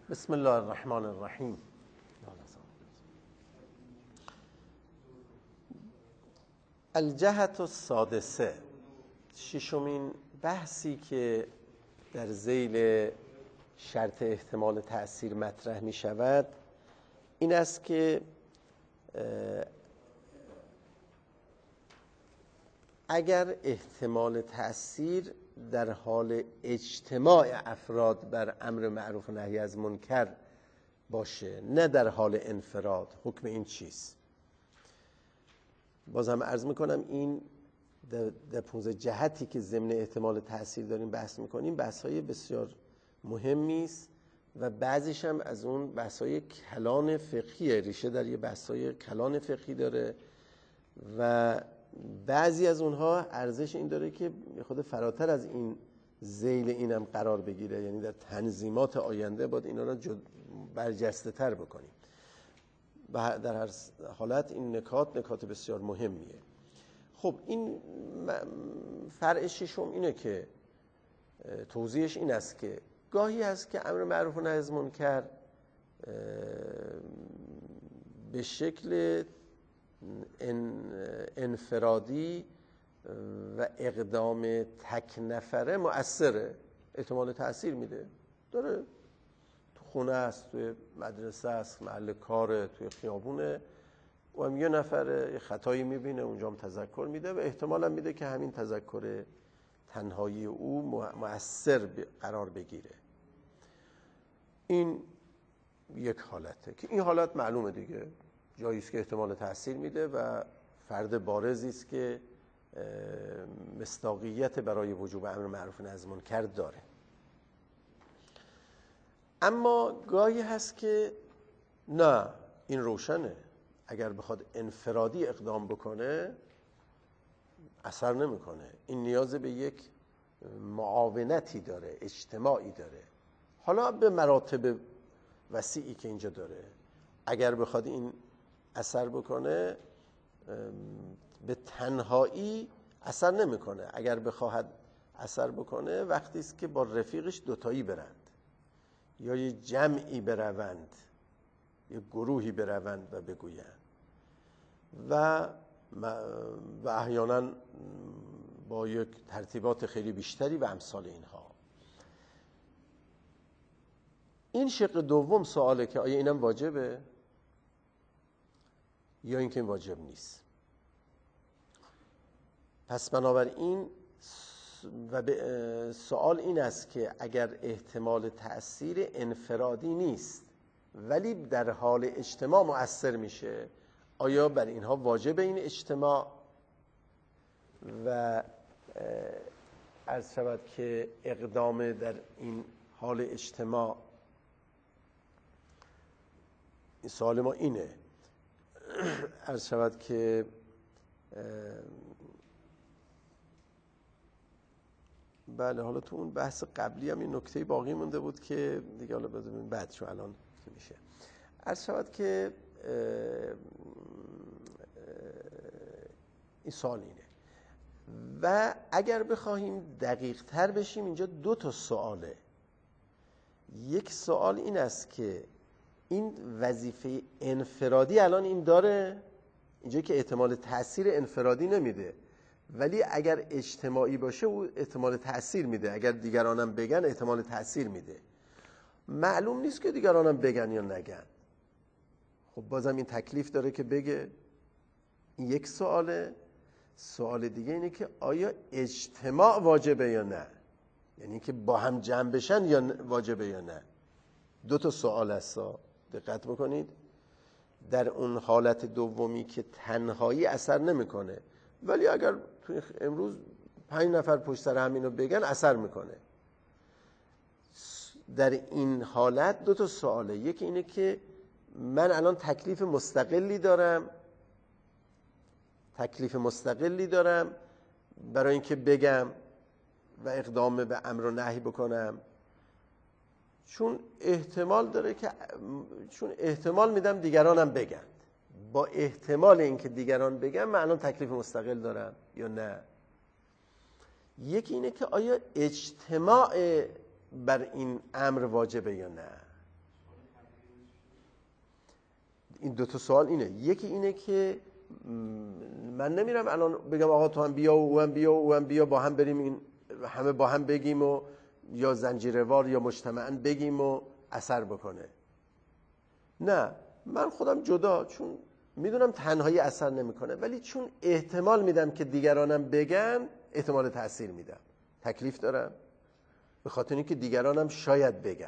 بسم الله الرحمن الرحیم. الجهة السادسه، ششمین بحثی که در ذیل شرط احتمال تأثیر مطرح می شود این است که اگر احتمال تأثیر در حال اجتماع افراد بر امر معروف و نهی از منکر باشه، نه در حال انفراد، حکم این چیست؟ باز هم عرض میکنم این در 15 جهتی که ضمن احتمال تأثیر داریم بحث میکنیم بحث‌های بسیار مهمی است و بعضیش هم از اون بحث‌های کلان فقهیه، ریشه در یه بحث‌های کلان فقهی داره و بعضی از اونها ارزش این داره که خود فراتر از این ذیل اینم قرار بگیره، یعنی در تنظیمات آینده باید اینا رو برجسته تر بکنیم. در هر حالت این نکات بسیار مهمیه. خب این فرع ششم اینه که توضیحش این است که گاهی هست که امر معروف و نهی از منکر به شکل انفرادی و اقدام تک نفره مؤثره، احتمال تأثیر میده، داره. تو خونه است، توی مدرسه است، محل کاره، توی خیابونه و هم یه نفر یه خطایی میبینه، اونجا هم تذکر میده و احتمال هم میده که همین تذکر تنهایی او مؤثر قرار بگیره. این یک حالته که این حالت معلومه دیگه، جایی است که احتمال تأثیر میده و فرد بارزی است که مصداقیت برای وجوب امر معروف و نهی از منکر داره. اما گاهی هست که نه، این روشنه، اگر بخواد انفرادی اقدام بکنه اثر نمیکنه، این نیاز به یک معاونتی داره، اجتماعی داره، حالا به مراتب وسیعی که اینجا داره. اگر بخواد این اثر بکنه به تنهایی اثر نمیکنه، اگر بخواهد اثر بکنه وقتی است که با رفیقش دوتایی برند یا یه جمعی بروند، یه گروهی بروند و بگویند و احیانا با یک ترتیبات خیلی بیشتری و امثال اینها. این شق دوم سواله که آیا اینم واجبه یا اینکه این واجب نیست. پس بنابراین سوال این است که اگر احتمال تأثیر انفرادی نیست ولی در حال اجتماع مؤثر میشه، آیا بر اینها واجب این اجتماع؟ و عرض شود که اقدام در این حال اجتماع، این سوال ما اینه. عرض شود که بله، حالا تو اون بحث قبلی هم این نکته باقی مونده بود که دیگه حالا بذاریم بعد شو الان که میشه. عرض شود که این سوال اینه و اگر بخواهیم دقیق تر بشیم اینجا 2 سواله. یک سوال این است که این وظیفه انفرادی الان این داره اینجا که احتمال تأثیر انفرادی نمیده، ولی اگر اجتماعی باشه او احتمال تأثیر میده، اگر دیگرانم بگن احتمال تأثیر میده. معلوم نیست که دیگرانم بگن یا نگن. خب بازم این تکلیف داره که بگه. این یک سواله. سوال دیگه اینه که آیا اجتماع واجبه یا نه، یعنی که با هم جمع بشن یا واجبه یا نه. 2 سوال هست، دقت بکنید. در اون حالت دومی که تنهایی اثر نمیکنه، ولی اگر امروز 5 نفر پشت سر هم اینو بگن اثر میکنه. در این حالت 2 سواله. یکی اینه که من الان تکلیف مستقلی دارم برای اینکه بگم و اقدام به امر و نهی بکنم، چون احتمال میدم دیگرانم بگن. با احتمال اینکه دیگران بگن من الان تکلیف مستقل دارم یا نه. یکی اینه که آیا اجتماع بر این امر واجبه یا نه. این دو تا سوال اینه. یکی اینه که من نمیرم الان بگم آقا تو هم بیا و او هم بیا و او هم بیا با هم بریم این همه با هم بگیم و یا زنجیروار یا مجتمعاً بگیم و اثر بکنه. نه، من خودم جدا، چون میدونم تنهایی اثر نمیکنه، ولی چون احتمال میدم که دیگرانم بگن احتمال تأثیر میدم، تکلیف دارم به خاطر اینکه دیگرانم شاید بگن.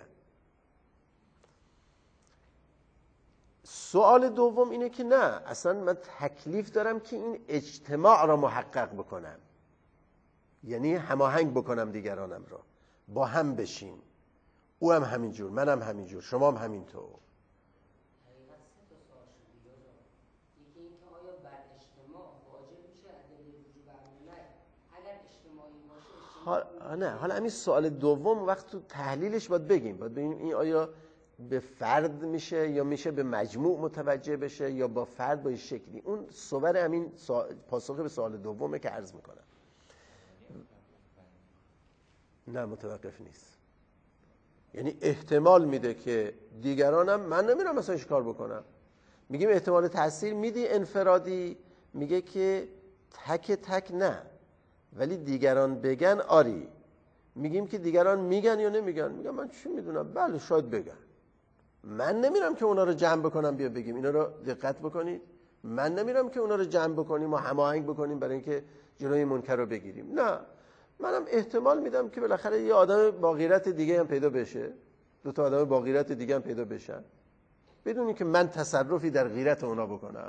سوال دوم اینه که نه، اصلا من تکلیف دارم که این اجتماع را محقق بکنم، یعنی هماهنگ بکنم دیگرانم را، با هم بشیم، او هم همینجور، منم همینجور، شما هم همینطور. حقیقت سه تا سوال شد. یکی این که آیا بر اجتماع واجب میشه ادله وجوب عمل؟ اگر اجتماعی باشه نه، حالا همین سوال دوم وقت تو تحلیلش باید ببینیم این آیا به فرد میشه یا میشه به مجموع متوجه بشه یا با فرد با این شکلی. اون صور همین پاسخ به سوال دومه که عرض میکنم. نه، متوقف نیست. یعنی احتمال میده که دیگرانم، من نمیرم مثلا ايش کار بکنم. میگیم احتمال تأثیر میدی انفرادی، میگه که تک تک نه، ولی دیگران بگن آری. میگیم که دیگران میگن یا نمیگن، میگم من چی میدونم، بله شاید بگن. من نمیرم که اونا رو جمع بکنم بیا بگیم. اینا رو دقت بکنید، من نمیرم که اونا رو جمع بکنیم و هماهنگ بکنیم برای اینکه جلوی منکر رو بگیریم. نه، منم احتمال میدم که بالاخره یه آدم با غیرت دیگه هم پیدا بشه، دو تا آدم با غیرت دیگه هم پیدا بشن، بدون اینکه من تصرفی در غیرت اونا بکنم.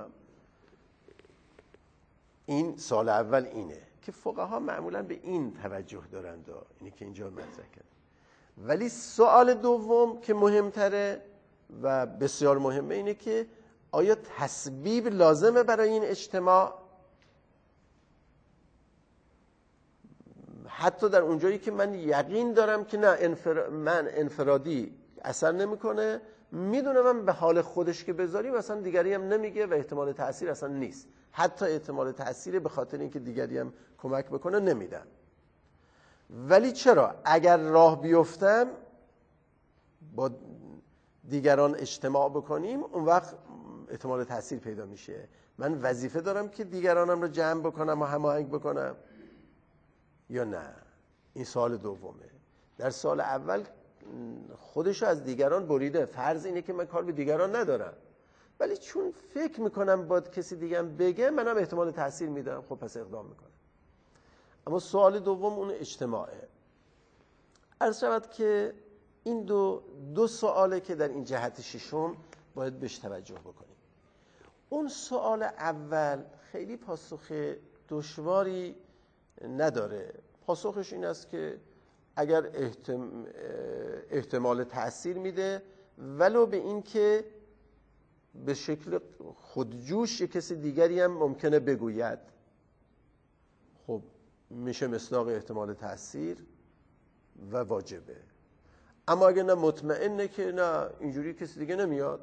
این سال اول اینه که فقها معمولا به این توجه دارند، اینی که اینجا مطرح کرد. ولی سوال دوم که مهمتره و بسیار مهمه اینه که آیا تسبیب لازمه برای این اجتماع؟ حتی در اونجایی که من یقین دارم که نه من انفرادی اثر نمیکنه، میدونم من به حال خودش که بذاریم اصلا دیگری هم نمیگه و احتمال تأثیر اصلا نیست. حتی احتمال تأثیر به خاطر اینکه دیگری هم کمک بکنه نمیدم. ولی چرا اگر راه بیفتم با دیگران اجتماع بکنیم اون وقت احتمال تأثیر پیدا میشه. من وظیفه دارم که دیگرانم رو جمع بکنم و هماهنگ بکنم یا نه؟ این سوال دومه. در سال اول خودشو از دیگران بریده، فرض اینه که من کار به دیگران ندارم، ولی چون فکر میکنم باید کسی دیگه هم بگه منم احتمال تأثیر میدم، خب پس اقدام میکنم. اما سوال دوم اون اجتماعه. عرض شود که این دو سواله که در این جهت ششم باید بهش توجه بکنیم. اون سوال اول خیلی پاسخ دشواری نداره. پاسخش این است که اگر احتمال تأثیر میده، ولو به این که به شکل خودجوش یک کسی دیگری هم ممکنه بگوید، خب میشه مصداق احتمال تأثیر و واجبه. اما اگر نه مطمئنه که نه اینجوری کسی دیگه نمیاد،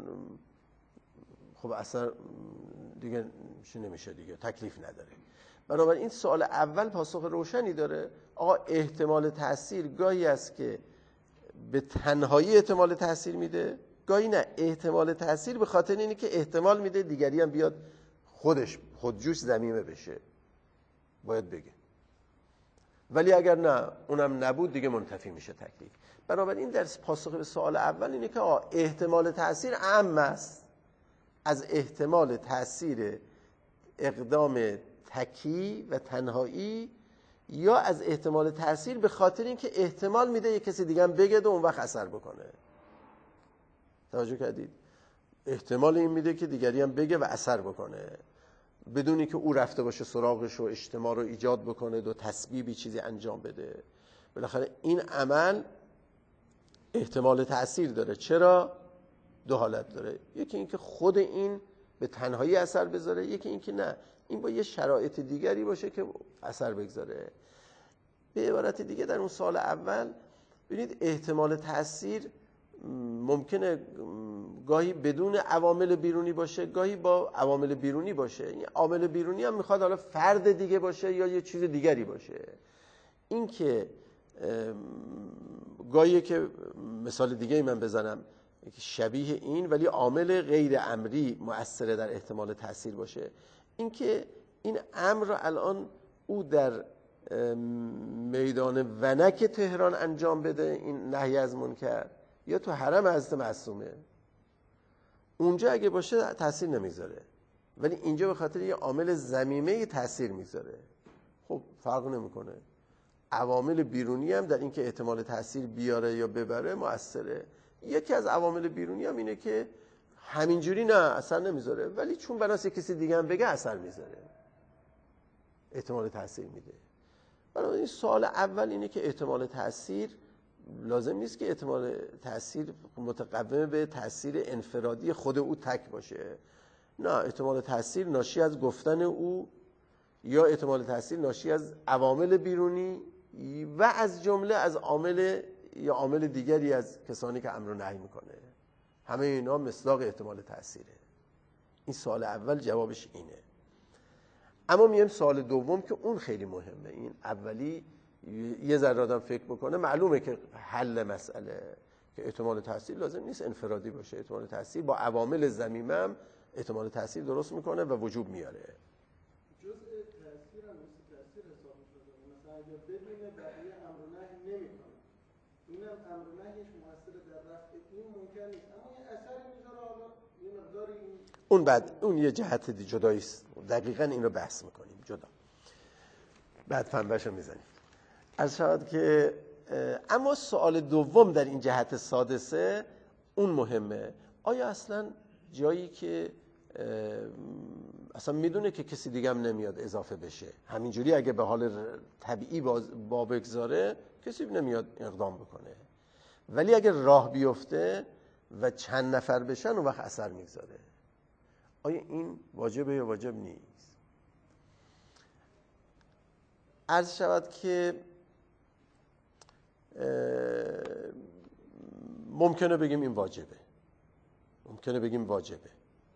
خب اصلا دیگه نمیشه دیگه، تکلیف نداره. بنابراین این سوال اول پاسخ روشنی داره. آقا احتمال تأثیر گاهی است که به تنهایی احتمال تأثیر میده، گاهی نه احتمال تأثیر به خاطر اینه که احتمال میده دیگری هم بیاد خودجوش ضمیمه بشه، باید بگه. ولی اگر نه اونم نبود دیگه منتفی میشه تکلیف. بنابراین در پاسخ به سوال اول اینه که آقا احتمال تأثیر عام است از احتمال تأثیر اقدام تکی و تنهایی، یا از احتمال تأثیر به خاطر اینکه احتمال میده یک کسی دیگه هم بگه و اون وقت اثر بکنه. توجه کردید؟ احتمال این میده که دیگری هم بگه و اثر بکنه بدونی که او رفته باشه سراغش و اجتماع رو ایجاد بکنه و تسبیبی چیزی انجام بده. بالاخره این عمل احتمال تأثیر داره. چرا؟ دو حالت داره. یکی اینکه خود این به تنهایی اثر بذاره، یکی اینکه نه این با یه شرایط دیگری باشه که اثر بگذاره. به عبارت دیگه در اون سال اول ببینید احتمال تأثیر ممکنه گاهی بدون عوامل بیرونی باشه، گاهی با عوامل بیرونی باشه. این عامل بیرونی هم میخواد حالا فرد دیگه باشه یا یه چیز دیگری باشه. این که گاهی که مثال دیگه من بزنم شبیه این ولی عامل غیر امری مؤثر در احتمال تأثیر باشه، اینکه این امر را الان او در میدان ونک تهران انجام بده، این نهی از منکر، یا تو حرم حضرت معصومه، اونجا اگه باشه تأثیر نمیذاره، ولی اینجا به خاطر یه عامل ضمیمه تأثیر میذاره. خب فرق نمیکنه، عوامل بیرونی هم در اینکه احتمال تأثیر بیاره یا ببره مؤثره. یکی از عوامل بیرونی هم اینه که همینجوری نه اثر نمیذاره، ولی چون بناس کسی دیگه هم بگه اثر میذاره، احتمال تأثیر میده. بنابراین سوال اول اینه که احتمال تأثیر لازم نیست که احتمال تأثیر متقوم به تأثیر انفرادی خود او تک باشه. نه، احتمال تأثیر ناشی از گفتن او یا احتمال تأثیر ناشی از عوامل بیرونی و از جمله از عامل یا عامل دیگری از کسانی که امر و نهی میکنه، همه اینا مصداق احتمال تأثیره. این سوال اول جوابش اینه. اما میایم سوال دوم که اون خیلی مهمه. این اولی یه ذره آدم فکر بکنه معلومه که حل مسئله که احتمال تأثیر لازم نیست انفرادی باشه، احتمال تأثیر با عوامل ضمیمه هم احتمال تأثیر درست میکنه و وجوب میاره. جزء تأثیر هم مثل تأثیر حساب میشه. مثلا اگه بدون بقیه امر و نهی نمیکنه، اینم امر و نهیش مؤثر در رفع این منکر نیست، اما یه اثری میذاره، حالا یه مقداری این اون بعد اون یه جهت جدایی است، دقیقاً این رو بحث میکنیم جدا، بعد پنبهشو میزنیم. از شاید که اما سوال دوم در این جهت سادسه اون مهمه. آیا اصلا جایی که اصلا میدونه که کسی دیگه هم نمیاد اضافه بشه، همینجوری اگه به حال طبیعی با بگذاره کسی نمیاد اقدام بکنه، ولی اگه راه بیفته و چند نفر بشن اون وقت اثر میگذاره، آیا این واجبه یا واجب نیست؟ عرض شود که ممکنه بگیم این واجبه، ممکنه بگیم واجبه.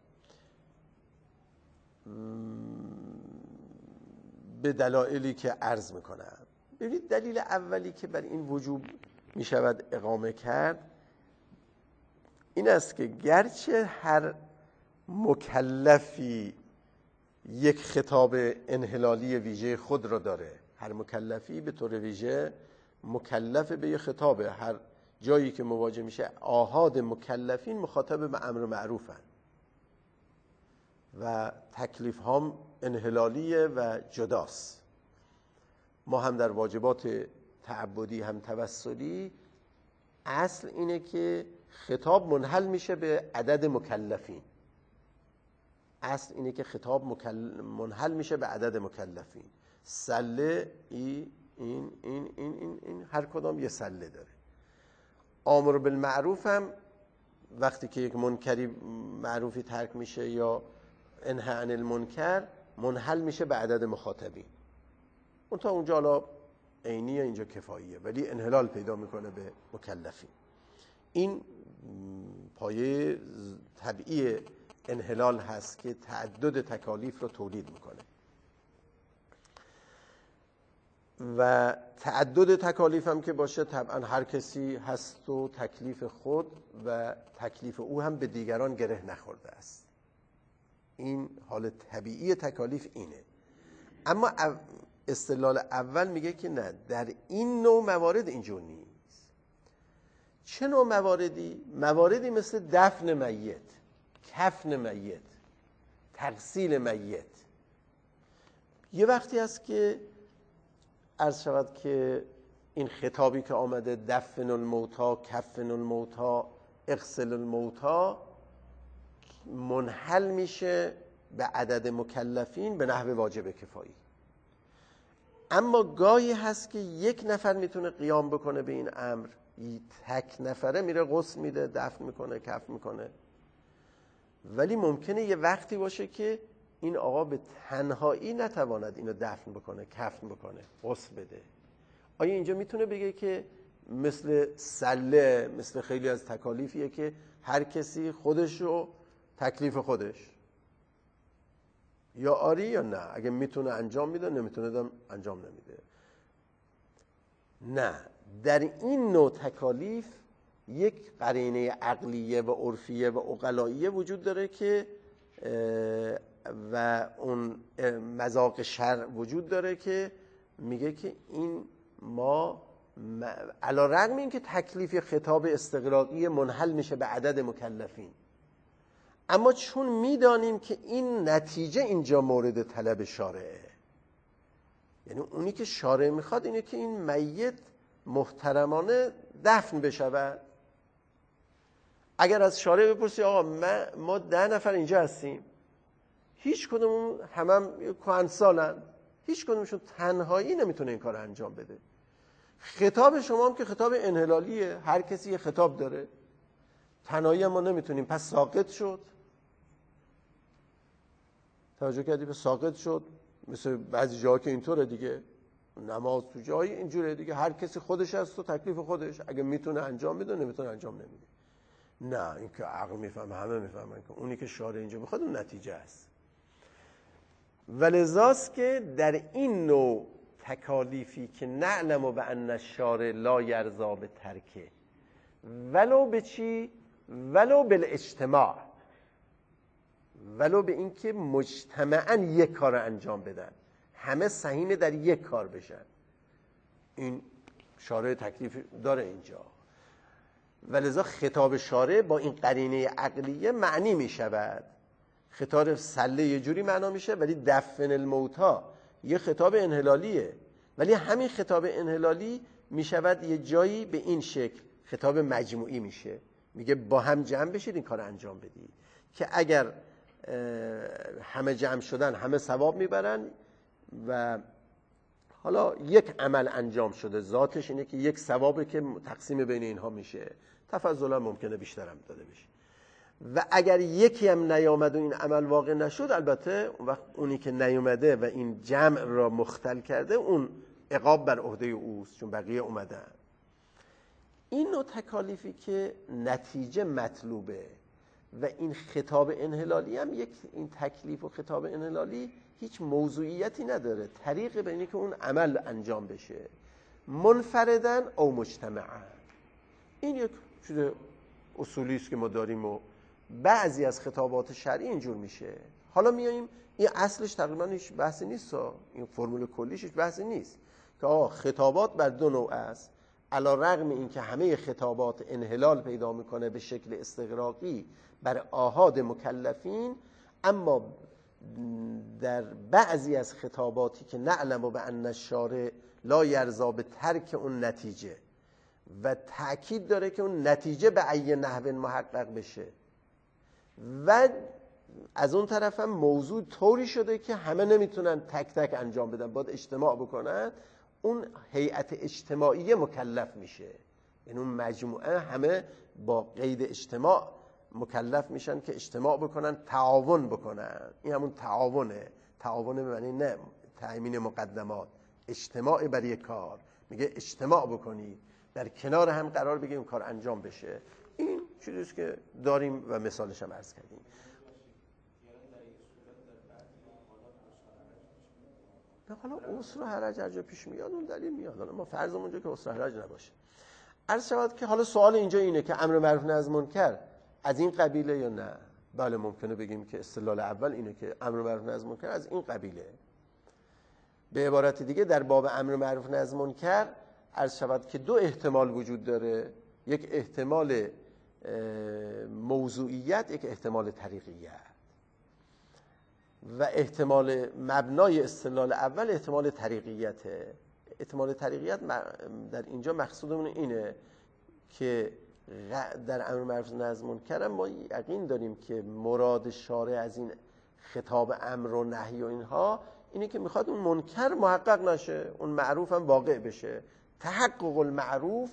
به دلایلی که عرض میکنم. ببینید دلیل اولی که بر این وجوب میشود اقامه کرد این است که گرچه هر مکلفی یک خطاب انحلالی ویژه خود را داره، هر مکلفی به طور ویژه مکلف به یک خطاب، هر جایی که مواجه میشه آحاد مکلفین مخاطب به امر معروفن و تکلیف هم انحلالیه و جداست. ما هم در واجبات تعبدی هم توسلی اصل اینه که خطاب منحل میشه به عدد مکلفین، اصل اینه که خطاب منحل میشه به عدد مکلفین. سله این هر کدام یه سله داره. امر بالمعروف هم وقتی که یک منکری معروفی ترک میشه یا انهی عن المنکر منحل میشه به عدد مخاطبین. اون تا اونجا حالا عینیه، اینجا کفاییه، ولی انحلال پیدا میکنه به مکلفین. این پایه طبیعی انحلال هست که تعدد تکالیف رو تولید میکنه و تعدد تکالیف هم که باشه طبعا هر کسی هست و تکلیف خود و تکلیف او هم به دیگران گره نخورده است. این حال طبیعی تکالیف اینه. اما استدلال اول میگه که نه، در این نوع موارد اینجور نیست. چه نوع مواردی؟ مواردی مثل دفن میت، کفن میت، تغسیل میت. یه وقتی هست که عرض شود که این خطابی که آمده دفن الموتا، کفن الموتا، اغسل الموتا منحل میشه به عدد مکلفین به نحو واجب کفایی. اما گاهی هست که یک نفر میتونه قیام بکنه به این امر، تک نفره میره غسل میده، دفن میکنه، کفن میکنه، ولی ممکنه یه وقتی باشه که این آقا به تنهایی نتواند اینو دفن بکنه، کفن بکنه، غسل بده. آیا اینجا میتونه بگه که مثل سله، مثل خیلی از تکالیفیه که هر کسی خودش رو تکلیف خودش، یا آری یا نه؟ اگه میتونه انجام میده، نمیتونه انجام نمیده. نه، در این نوع تکالیف یک قرینه عقلیه و عرفیه و عقلاییه وجود داره که و اون مذاق شرع وجود داره که میگه که این ما علی رغم این که تکلیف خطاب استغراقی منحل میشه به عدد مکلفین، اما چون میدانیم که این نتیجه اینجا مورد طلب شارعه، یعنی اونی که شارع میخواد اینه که این میت محترمانه دفن بشود. اگر از شارع بپرسی آقا ما 10 نفر اینجا هستیم، هیچ کدومون همم کهنسالن، هیچ کدومشون تنهایی نمیتونه این کار انجام بده. خطاب شما هم که خطاب انحلالیه، هر کسی یه خطاب داره، تنهایی ما نمیتونیم، پس ساقط شد. توجه کردی؟ پس ساقط شد. مثل بعضی جاها که اینطوره دیگه، نماز تو جایی اینجوره دیگه، هر کسی خودش هست و تکلیف خودش، اگه میتونه انجام بده نمیتونه انجام نمیده. نه، این که عقل میفهمه، همه میفهمن که اونی که شارع اینجا میخواد اون نتیجه است. ولذاست که در این نوع تکالیفی که نعلم به ان الشارع لا یرضا به ترکه، ولو به چی؟ ولو بالاجتماع، ولو به این که مجتمعاً یک کار انجام بدن، همه سهیم در یک کار بشن، این شارع تکلیف داره اینجا. ولذا خطاب شارع با این قرینه عقلیه معنی می شود. خطاب سله یه جوری معنا میشه، ولی دفن الموتا یه خطاب انحلالیه، ولی همین خطاب انحلالی می شود یه جایی به این شکل خطاب مجموعی میشه، میگه با هم جمع بشید این کار انجام بدید، که اگر همه جمع شدن همه ثواب میبرن و حالا یک عمل انجام شده ذاتش اینه که یک ثوابه که تقسیم بین اینها میشه، تفضلا ممکنه بیشترم داده بشه. و اگر یکی هم نیامد و این عمل واقع نشد، البته اون وقت اونی که نیامده و این جمع را مختل کرده اون عقاب بر عهده اوست، چون بقیه اومدن. این نوع تکالیفی که نتیجه مطلوبه و این خطاب انحلالی هم این تکلیف و خطاب انحلالی هیچ موضوعیتی نداره، طریق به اینه که اون عمل انجام بشه منفردن او مجتمعا. این یک چیز اصولی است که ما داریم و بعضی از خطابات شرعی اینجور میشه. حالا میاییم این اصلش تقریبا هیچ بحثی نیست، این فرمول کلیش هیچ بحثی نیست که خطابات بر دو نوع است، علی رغم این که همه خطابات انحلال پیدا میکنه به شکل استغراقی بر آحاد مکلفین، اما در بعضی از خطاباتی که نعلم به ان الشارع لا یرضا به ترک اون نتیجه و تأکید داره که اون نتیجه به ای نحو محقق بشه، و از اون طرف هم موضوع طوری شده که همه نمیتونن تک تک انجام بدن، باید اجتماع بکنن، اون هیئت اجتماعی مکلف میشه، یعنی اون مجموعه همه با قید اجتماع مکلف میشن که اجتماع بکنن، تعاون بکنن. این همون تعاونه، تعاون به معنی نه تأمین مقدمات، اجتماع برای یک کار، میگه اجتماع بکنید، در کنار هم قرار بگیریم اون کار انجام بشه. این چیزیست که داریم و مثالش هم عرض کردیم. حالا عسر و حرج هر جا پیش میاد اون دلیل میاد، حالا ما فرضمون اونجا که عسر و حرج نباشه. عرض شود که حالا سوال اینجا اینه که امر معروف نهی از منکر از این قبیله یا نه؟ بله، ممکنه بگیم که استدلال اول اینه که امر معروف نهی از منکر از این قبیله. به عبارت دیگه در باب امر معروف نهی از منکر عرض شود که دو احتمال وجود داره، یک احتمال موضوعیت، یک احتمال طریقیت. و احتمال مبنای استدلال اول احتمال طریقیته. احتمال طریقیت در اینجا مقصودمون اینه که در امر معروف نهی از منکر ما یقین داریم که مراد شارع از این خطاب امر و نهی و اینها اینه که میخواد اون منکر محقق نشه، اون معروف هم واقع بشه. تحقق المعروف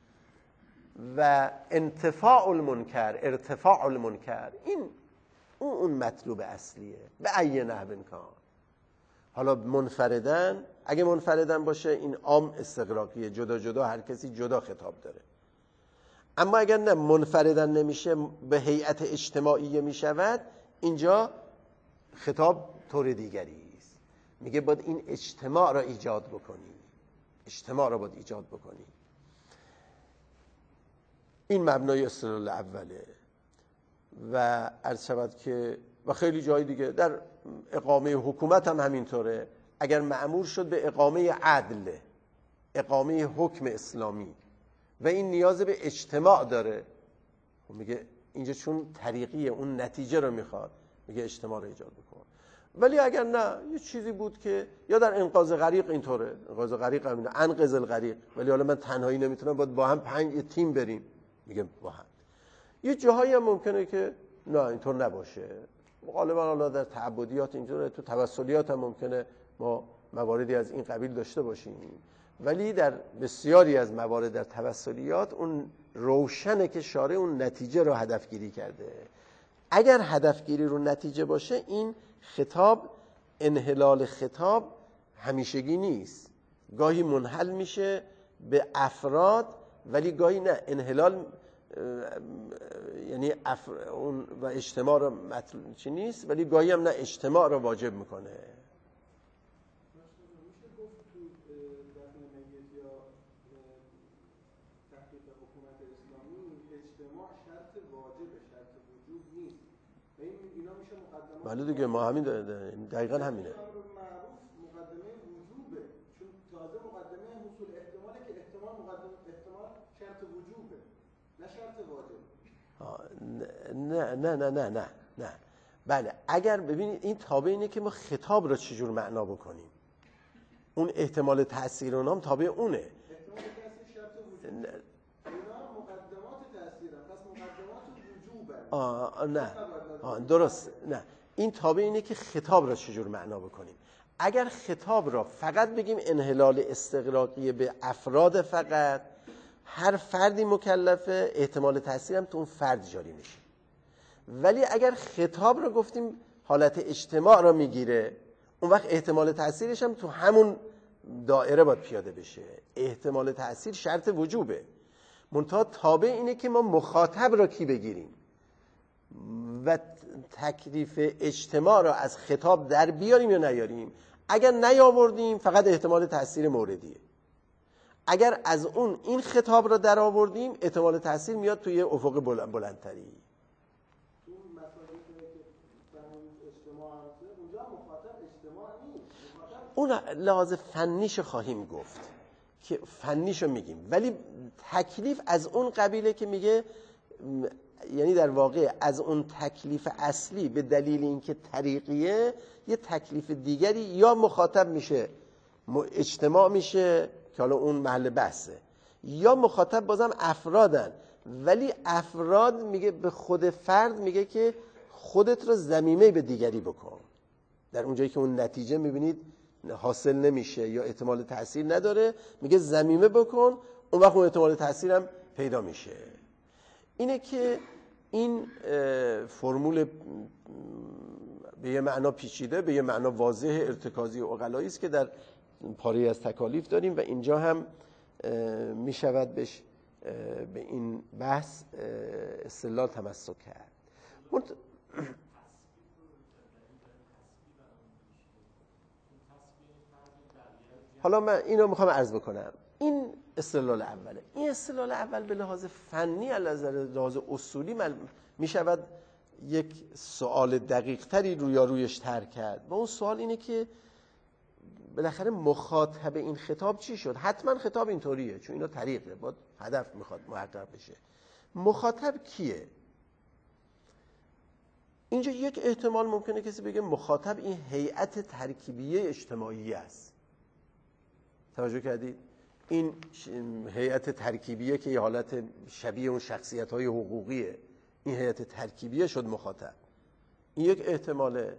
و انتفاع المنکر، ارتفاع المنکر، این اون مطلوب اصلیه به ای نحو کان. حالا منفردن، اگه منفردن باشه این عام استغراقیه، جدا جدا هر کسی جدا خطاب داره. اما اگر نه منفردن نمیشه، به هیئت اجتماعی میشود، اینجا خطاب طور دیگری است. میگه باید این اجتماع را ایجاد بکنی، اجتماع را باید ایجاد بکنی. این مبنای استدلال اوله. و عرض شود که و خیلی جای دیگه در اقامه حکومت هم همینطوره. اگر مأمور شد به اقامه عدل، اقامه حکم اسلامی و این نیاز به اجتماع داره، میگه اینجا چون طریقیه اون نتیجه رو میخواد، میگه اجتماع رو ایجاد بکن. ولی اگر نه یه چیزی بود که یا در انقاذ غریق اینطوره، انقاذ غریق همینه، انقذ الغریق، ولی حالا من تنهایی نمیتونم، باید با هم 5 تیم بریم، میگه با هم. یه جاهایی هم ممکنه که نه اینطور نباشه، غالبا حالا در تعبدیات اینطوره، تو توسلیات هم ممکنه ما مواردی از این قبیل داشته باشیم، ولی در بسیاری از موارد در توسلیات اون روشنه که شارع اون نتیجه رو هدفگیری کرده. اگر هدفگیری رو نتیجه باشه، این خطاب، انحلال خطاب همیشگی نیست، گاهی منحل میشه به افراد، ولی گاهی نه. انحلال یعنی اون و اجتماع رو چی نیست، ولی گاهی هم نه اجتماع رو واجب میکنه. بله دیگه، ما همین دقیقاً همینه. مقدمه وجوبه، چون تازه مقدمه حصول احتماله که احتمال شرط وجوبه، نه شرط واجب. نه. بله، اگر ببینید این تابع اینه که ما خطاب رو چجور معنا بکنیم. اون احتمال تأثیر اونام تابع اونه. احتمال تأثیر شرط وجوبه. اینا مقدمات تأثیرن، پس مقدمات وجوبه. نه درست. نه، این تابع اینه که خطاب را چجور معنا بکنیم. اگر خطاب را فقط بگیم انحلال استغراقی به افراد، فقط هر فردی مکلفه، احتمال تأثیر هم تو اون فرد جاری میشه. ولی اگر خطاب را گفتیم حالت اجتماع را میگیره، اون وقت احتمال تأثیرش هم تو همون دائره باید پیاده بشه. احتمال تأثیر شرط وجوبه، منتها تابع اینه که ما مخاطب را کی بگیریم و تکلیف اجتماع را از خطاب در بیاریم یا نیاریم. اگر نیاوردیم فقط احتمال تأثیر موردیه. اگر از اون این خطاب را در آوردیم، احتمال تأثیر میاد توی افق بلندتری. اون مسائلی که اجتماع هست، اونجا مخاطب اجتماع نیست. اون لحاظ فنیش خواهیم گفت که فنیشو میگیم، ولی تکلیف از اون قبیله که میگه، یعنی در واقع از اون تکلیف اصلی به دلیل اینکه طریقیه، یه تکلیف دیگری یا مخاطب میشه اجتماع میشه که حالا اون محل بحثه، یا مخاطب بازم افرادن، ولی افراد میگه به خود فرد میگه که خودت رو ضمیمه به دیگری بکن. در اونجایی که اون نتیجه میبینید حاصل نمیشه یا احتمال تأثیر نداره، میگه ضمیمه بکن، اون وقت اون احتمال تأثیر هم پیدا میشه. اینه که این فرمول به یه معنا پیچیده، به یه معنا واضح، ارتکازی و عقلایی است که در پاره از تکالیف داریم و اینجا هم میشود بهش به این بحث استدلال تمسک کرد. حالا من اینو میخوام عرض بکنم. این استدلال اوله. این استدلال اول به لحاظ فنی، از لحاظ اصولی میشود یک سوال دقیق تری رویش طرح کرد. و اون سوال اینه که بالاخره مخاطب این خطاب چی شد؟ حتما خطاب اینطوریه، چون اینا طریقه، باید هدف میخواد محقق بشه. مخاطب کیه؟ اینجا یک احتمال ممکنه کسی بگه مخاطب این هیئت ترکیبیه اجتماعی است. توجه کردید؟ این هیئت ترکیبیه که یه حالت شبیه اون شخصیت‌های حقوقیه، این هیئت ترکیبیه شد مخاطب. این یک احتماله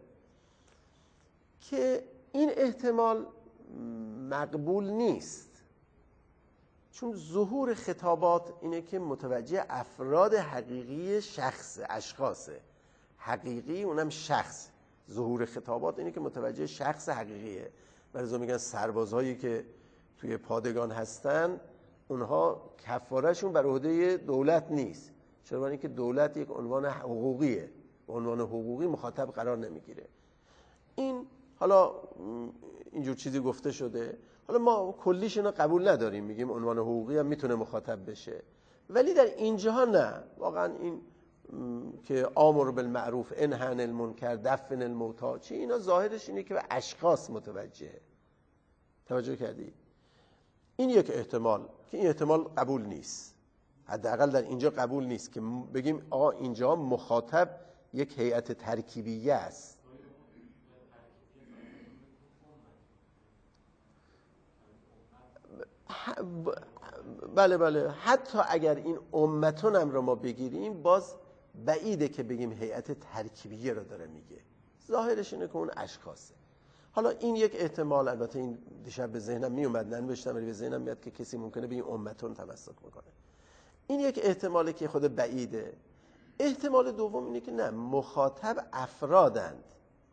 که این احتمال مقبول نیست، چون ظهور خطابات اینه که متوجه افراد حقیقی اشخاصه حقیقی، اونم شخص. ظهور خطابات اینه که متوجه شخص حقیقیه. بعضی میگن سربازهایی که توی پادگان هستن، اونها کفارهشون بر عهده دولت نیست. چرا؟ برای اینکه دولت یک عنوان حقوقیه، عنوان حقوقی مخاطب قرار نمیگیره. این حالا اینجور چیزی گفته شده، حالا ما کلیش اینو قبول نداریم، میگیم عنوان حقوقی هم میتونه مخاطب بشه، ولی در اینجاها نه، واقعا این که آمر بالمعروف انهی عن المنکر دفن الموتی چی، اینا ظاهرش اینه که به اشخاص متوجهه. توجه کردی؟ این یک احتمال که این احتمال قبول نیست، حداقل در اینجا قبول نیست که بگیم آقا اینجا مخاطب یک هیئت ترکیبیه است. بله حتی اگر این امتون هم رو ما بگیریم باز بعیده که بگیم هیئت ترکیبیه رو داره میگه، ظاهرش اینه که اون اشخاصه. حالا این یک احتمال، البته این دیشب به ذهنم میومد، ننوشتم ولی به ذهنم میاد که کسی ممکنه به این امتون تمسک بکنه. این یک احتماله که خود بعیده. احتمال دوم اینه که نه، مخاطب افرادند،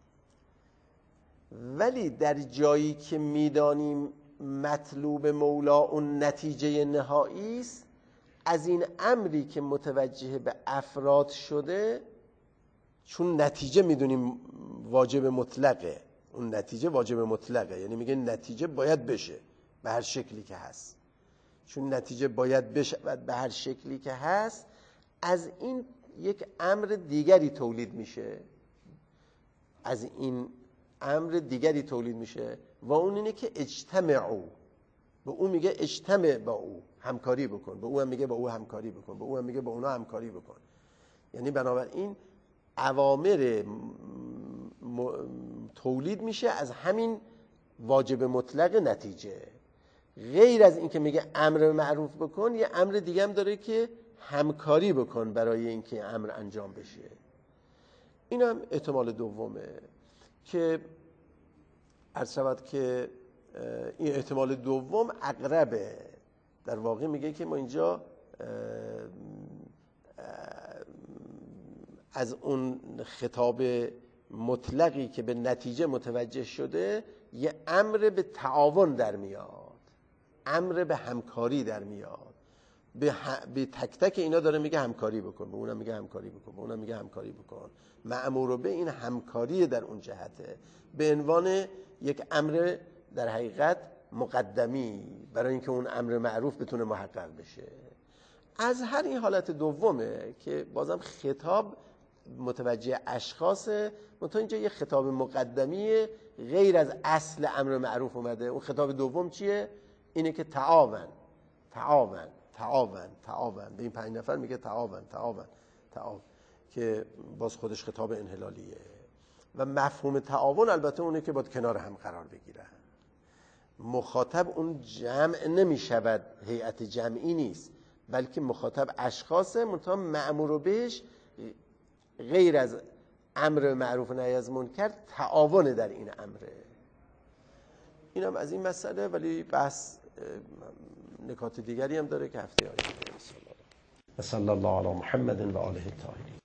ولی در جایی که میدانیم مطلوب مولا اون نتیجه نهایی است، از این امری که متوجه به افراد شده، چون نتیجه میدونیم واجب مطلقه، اون نتیجه واجب مطلقه، یعنی میگه نتیجه باید بشه به هر شکلی که هست، چون نتیجه باید بشه به هر شکلی که هست، از این یک امر دیگری تولید میشه، از این امر دیگری تولید میشه و اون اینه که اجتمعوا، به اون میگه اجتمع با او، همکاری بکن، به او هم میگه با او همکاری بکن، به او هم میگه با اونا همکاری بکن. یعنی بنابراین اوامر تولید میشه از همین واجب مطلق نتیجه. غیر از این که میگه امر معروف بکن، یه امر دیگه هم داره که همکاری بکن برای اینکه امر انجام بشه. این هم احتمال دومه که عرض شود که این احتمال دوم اقربه. در واقع میگه که ما اینجا از اون خطاب مطلقی که به نتیجه متوجه شده یه امر به تعاون در میاد، امر به همکاری در میاد، به تک تک اینا داره میگه همکاری بکن، به اونم میگه همکاری بکن، به اونم میگه همکاری بکن. مأمور به این همکاری در اون جهته به عنوان یک امر در حقیقت مقدمی برای اینکه اون امر معروف بتونه محقق بشه. از هر این حالت دومه که بازم خطاب متوجه اشخاصه، منتها اینجا یه خطاب مقدمی غیر از اصل امر معروف اومده. اون خطاب دوم چیه؟ اینه که تعاون تعاون تعاون تعاون، به این 5 نفر میگه تعاون تعاون تعاون، که باز خودش خطاب انحلالیه. و مفهوم تعاون البته اونه که باید کنار هم قرار بگیرن. مخاطب اون جمع نمیشود، هیئت جمعی نیست، بلکه مخاطب اشخاصه، منتها مأمور بهش غیر از امر معروف و نهی از منکر تعاون در این امره. اینم از این مسئله، ولی بحث نکات دیگری هم داره که هفته آینده. صلی الله علی محمد و آله الطاهرین.